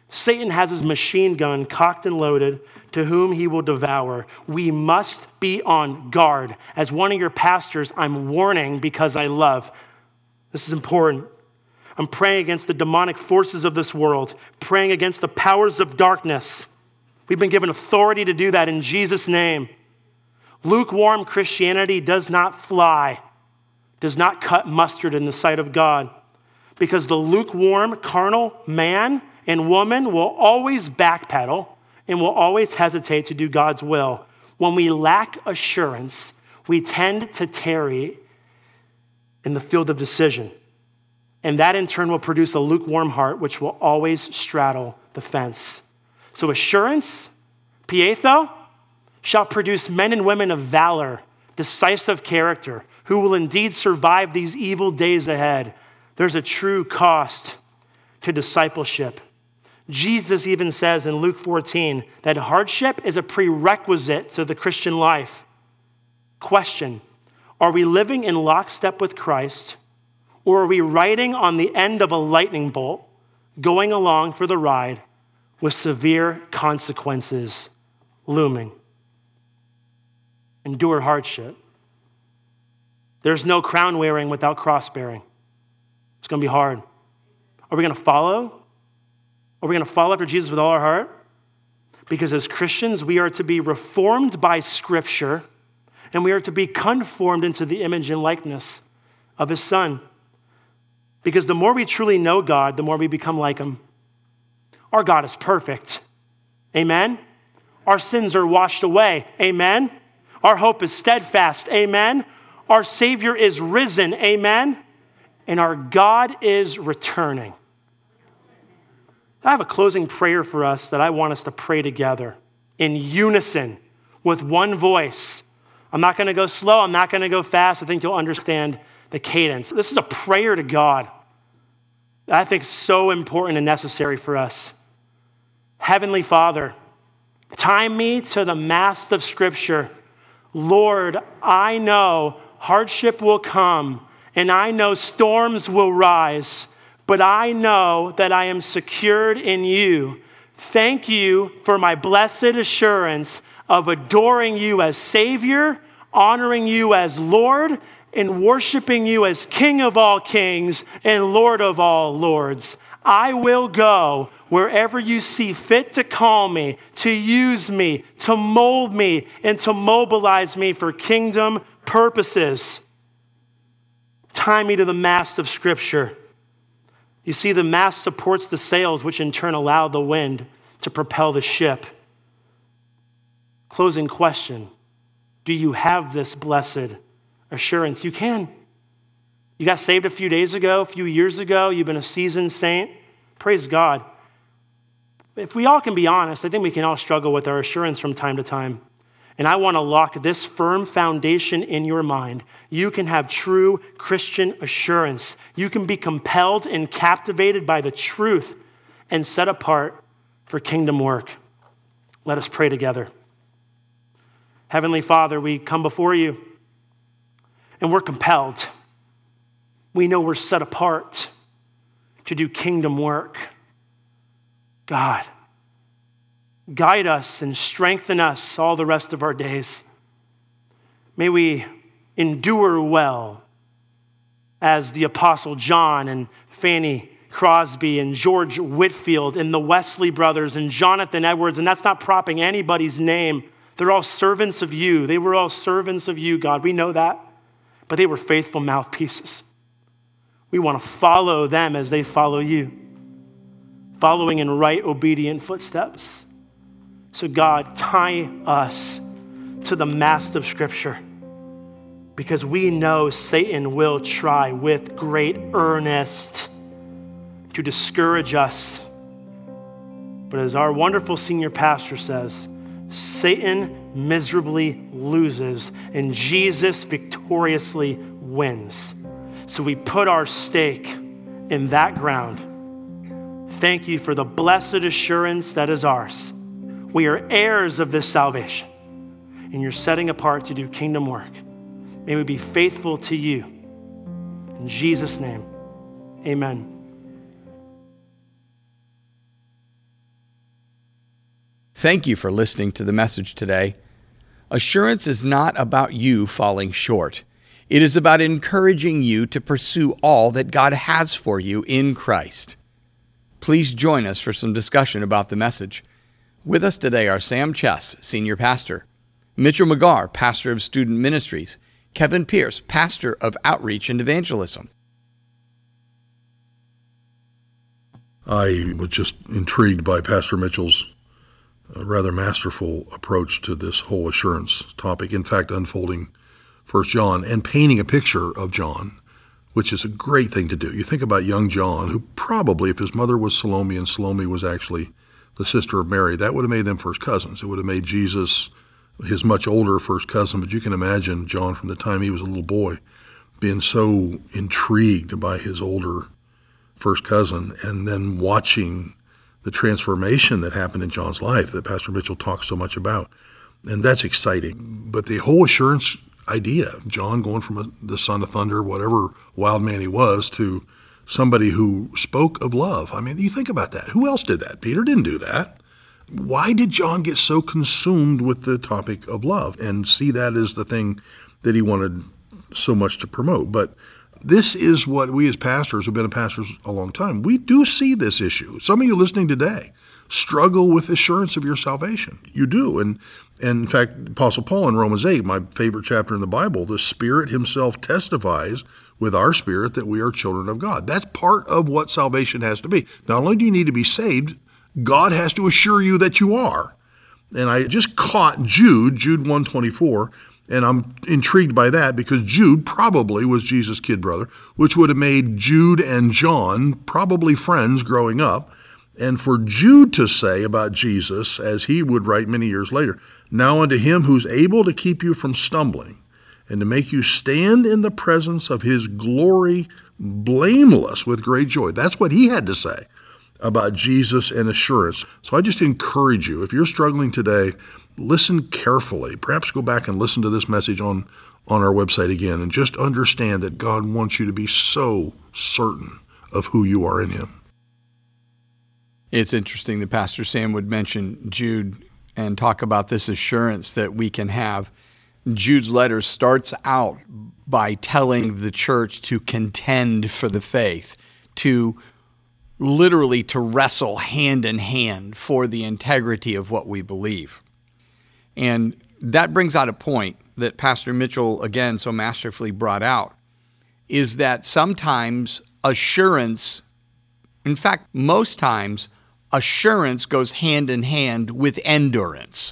Satan has his machine gun cocked and loaded to whom he will devour. We must be on guard. As one of your pastors, I'm warning because I love. This is important. I'm praying against the demonic forces of this world, praying against the powers of darkness. We've been given authority to do that in Jesus' name. Lukewarm Christianity does not fly, does not cut mustard in the sight of God, because the lukewarm, carnal man and woman will always backpedal and will always hesitate to do God's will. When we lack assurance, we tend to tarry in the field of decision. And that in turn will produce a lukewarm heart, which will always straddle the fence. So assurance, pietho, shall produce men and women of valor, decisive character, who will indeed survive these evil days ahead. There's a true cost to discipleship. Jesus even says in Luke 14 that hardship is a prerequisite to the Christian life. Question, are we living in lockstep with Christ, or are we riding on the end of a lightning bolt, going along for the ride with severe consequences looming? Endure hardship. There's no crown wearing without cross bearing. It's going to be hard. Are we going to follow? Are we going to follow after Jesus with all our heart? Because as Christians, we are to be reformed by Scripture, and we are to be conformed into the image and likeness of his Son. Because the more we truly know God, the more we become like him. Our God is perfect. Amen? Our sins are washed away. Amen? Our hope is steadfast. Amen? Our Savior is risen. Amen? And our God is returning. I have a closing prayer for us that I want us to pray together in unison with one voice. I'm not going to go slow. I'm not going to go fast. I think you'll understand the cadence. This is a prayer to God that I think is so important and necessary for us. Heavenly Father, tie me to the mast of Scripture. Lord, I know hardship will come, and I know storms will rise, but I know that I am secured in you. Thank you for my blessed assurance of adoring you as Savior, honoring you as Lord, and worshiping you as King of all kings and Lord of all lords. I will go wherever you see fit to call me, to use me, to mold me, and to mobilize me for kingdom purposes. Tie me to the mast of Scripture. You see, the mast supports the sails, which in turn allow the wind to propel the ship. Closing question. Do you have this blessed assurance? You can. You got saved a few days ago, a few years ago. You've been a seasoned saint. Praise God. If we all can be honest, I think we can all struggle with our assurance from time to time. And I want to lock this firm foundation in your mind. You can have true Christian assurance. You can be compelled and captivated by the truth and set apart for kingdom work. Let us pray together. Heavenly Father, we come before you and we're compelled. We know we're set apart to do kingdom work. God, guide us and strengthen us all the rest of our days. May we endure well as the Apostle John and Fanny Crosby and George Whitfield and the Wesley brothers and Jonathan Edwards. And that's not propping anybody's name. They're all servants of you. They were all servants of you, God. We know that. But they were faithful mouthpieces. We want to follow them as they follow you, following in right, obedient footsteps. So God, tie us to the mast of Scripture, because we know Satan will try with great earnest to discourage us. But as our wonderful senior pastor says, Satan miserably loses and Jesus victoriously wins. So we put our stake in that ground. Thank you for the blessed assurance that is ours. We are heirs of this salvation, and you're setting apart to do kingdom work. May we be faithful to you. In Jesus' name, amen.
Thank you for listening to the message today. Assurance is not about you falling short. It is about encouraging you to pursue all that God has for you in Christ. Please join us for some discussion about the message. With us today are Sam Chess, Senior Pastor, Mitchell McGarr, Pastor of Student Ministries, Kevin Pierce, Pastor of Outreach and Evangelism.
I was just intrigued by Pastor Mitchell's rather masterful approach to this whole assurance topic. In fact, unfolding 1 John and painting a picture of John, which is a great thing to do. You think about young John, who probably, if his mother was Salome and Salome was actually the sister of Mary, that would have made them first cousins. It would have made Jesus his much older first cousin. But you can imagine John, from the time he was a little boy, being so intrigued by his older first cousin, and then watching the transformation that happened in John's life that Pastor Mitchell talks so much about. And that's exciting. But the whole assurance idea, John going from the son of thunder, whatever wild man he was, to somebody who spoke of love. I mean, you think about that. Who else did that? Peter didn't do that. Why did John get so consumed with the topic of love and see that as the thing that he wanted so much to promote? But this is what we as pastors who've been pastors a long time, we do see this issue. Some of you listening today struggle with assurance of your salvation. You do. And in fact, Apostle Paul in Romans 8, my favorite chapter in the Bible, the Spirit himself testifies with our spirit that we are children of God. That's part of what salvation has to be. Not only do you need to be saved, God has to assure you that you are. And I just caught Jude 1:24, and I'm intrigued by that because Jude probably was Jesus' kid brother, which would have made Jude and John probably friends growing up. And for Jude to say about Jesus, as he would write many years later, "Now unto him who's able to keep you from stumbling and to make you stand in the presence of his glory blameless with great joy." That's what he had to say about Jesus and assurance. So I just encourage you, if you're struggling today, listen carefully. Perhaps go back and listen to this message on our website again, and just understand that God wants you to be so certain of who you are in him.
It's interesting that Pastor Sam would mention Jude and talk about this assurance that we can have. Jude's letter starts out by telling the church to contend for the faith, to literally to wrestle hand in hand for the integrity of what we believe. And that brings out a point that Pastor Mitchell, again, so masterfully brought out, is that sometimes assurance, in fact, most times, assurance goes hand in hand with endurance.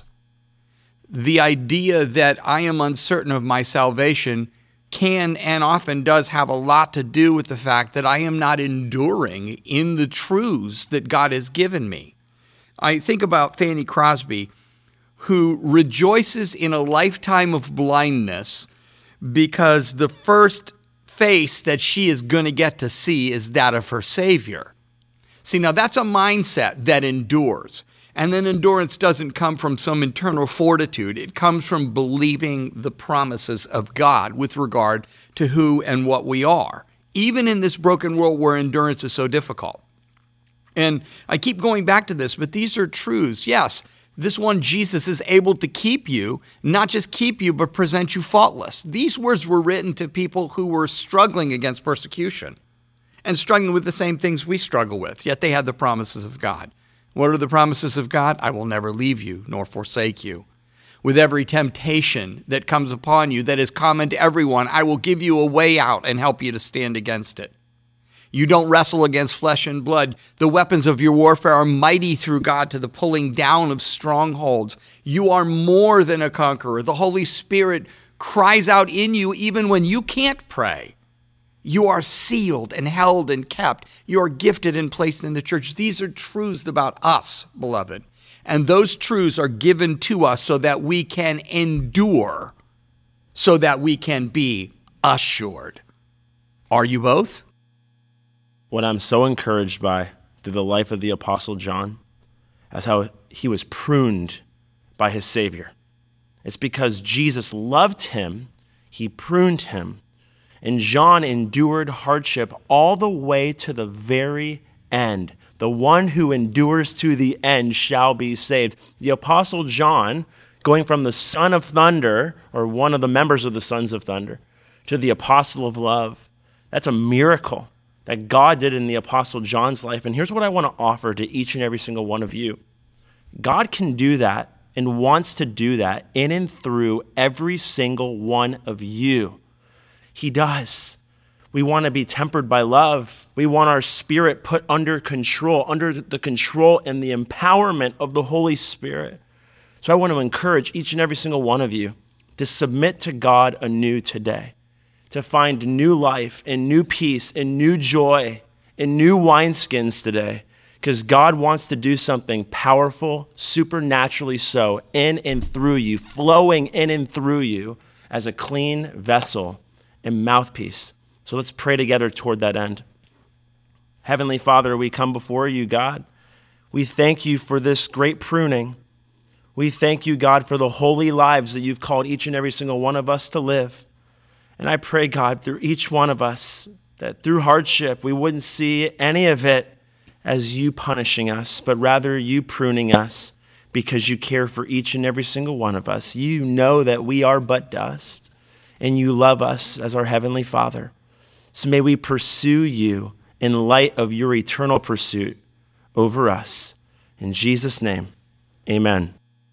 The idea that I am uncertain of my salvation can and often does have a lot to do with the fact that I am not enduring in the truths that God has given me. I think about Fanny Crosby, who rejoices in a lifetime of blindness because the first face that she is going to get to see is that of her Savior. See, now that's a mindset that endures. And then endurance doesn't come from some internal fortitude. It comes from believing the promises of God with regard to who and what we are, even in this broken world where endurance is so difficult. And I keep going back to this, but these are truths. Yes, this one, Jesus, is able to keep you, not just keep you, but present you faultless. These words were written to people who were struggling against persecution and struggling with the same things we struggle with, yet they had the promises of God. What are the promises of God? I will never leave you nor forsake you. With every temptation that comes upon you that is common to everyone, I will give you a way out and help you to stand against it. You don't wrestle against flesh and blood. The weapons of your warfare are mighty through God to the pulling down of strongholds. You are more than a conqueror. The Holy Spirit cries out in you even when you can't pray. You are sealed and held and kept. You are gifted and placed in the church. These are truths about us, beloved. And those truths are given to us so that we can endure, so that we can be assured. Are you both?
What I'm so encouraged by through the life of the Apostle John is how he was pruned by his Savior. It's because Jesus loved him, he pruned him, and John endured hardship all the way to the very end. The one who endures to the end shall be saved. The Apostle John, going from the son of thunder, or one of the members of the sons of thunder, to the apostle of love, that's a miracle that God did in the Apostle John's life. And here's what I want to offer to each and every single one of you. God can do that and wants to do that in and through every single one of you. He does. We want to be tempered by love. We want our spirit put under control, under the control and the empowerment of the Holy Spirit. So I want to encourage each and every single one of you to submit to God anew today, to find new life and new peace and new joy and new wineskins today, because God wants to do something powerful, supernaturally so, in and through you, flowing in and through you as a clean vessel and mouthpiece. So let's pray together toward that end. Heavenly Father, we come before you, God. We thank you for this great pruning. We thank you, God, for the holy lives that you've called each and every single one of us to live. And I pray, God, through each one of us, that through hardship, we wouldn't see any of it as you punishing us, but rather you pruning us because you care for each and every single one of us. You know that we are but dust, and you love us as our Heavenly Father. So may we pursue you in light of your eternal pursuit over us. In Jesus' name, amen.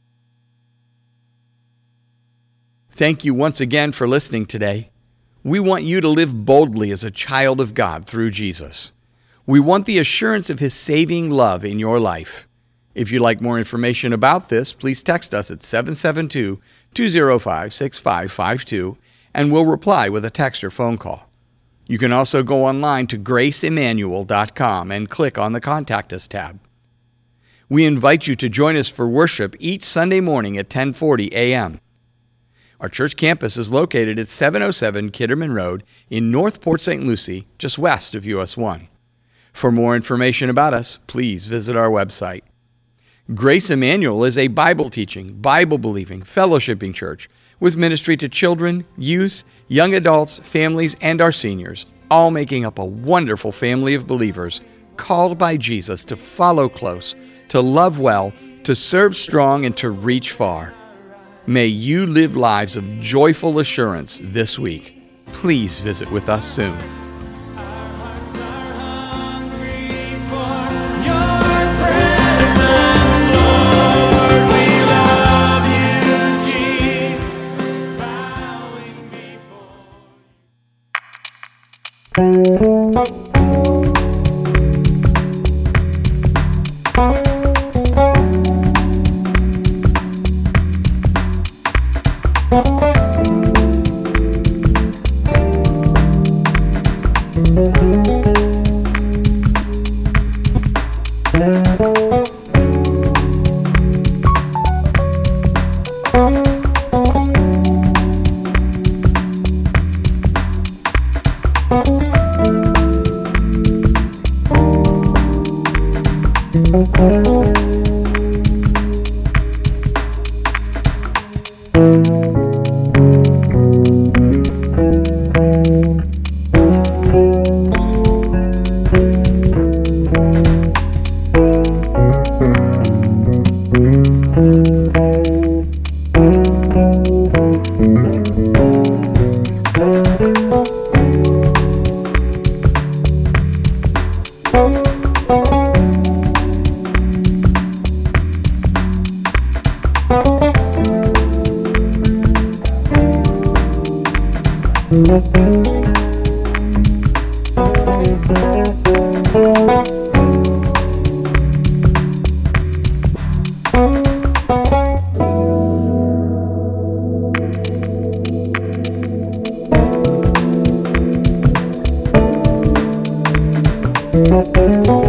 Thank you once again for listening today. We want you to live boldly as a child of God through Jesus. We want the assurance of his saving love in your life. If you'd like more information about this, please text us at 772-205-6552, and we'll reply with a text or phone call. You can also go online to graceemmanuel.com and click on the Contact Us tab. We invite you to join us for worship each Sunday morning at 10:40 a.m. Our church campus is located at 707 Kitterman Road in North Port St. Lucie, just west of US 1. For more information about us, please visit our website. Grace Emmanuel is a Bible-teaching, Bible-believing, fellowshipping church with ministry to children, youth, young adults, families, and our seniors, all making up a wonderful family of believers called by Jesus to follow close, to love well, to serve strong, and to reach far. May you live lives of joyful assurance this week. Please visit with us soon.
Thank you.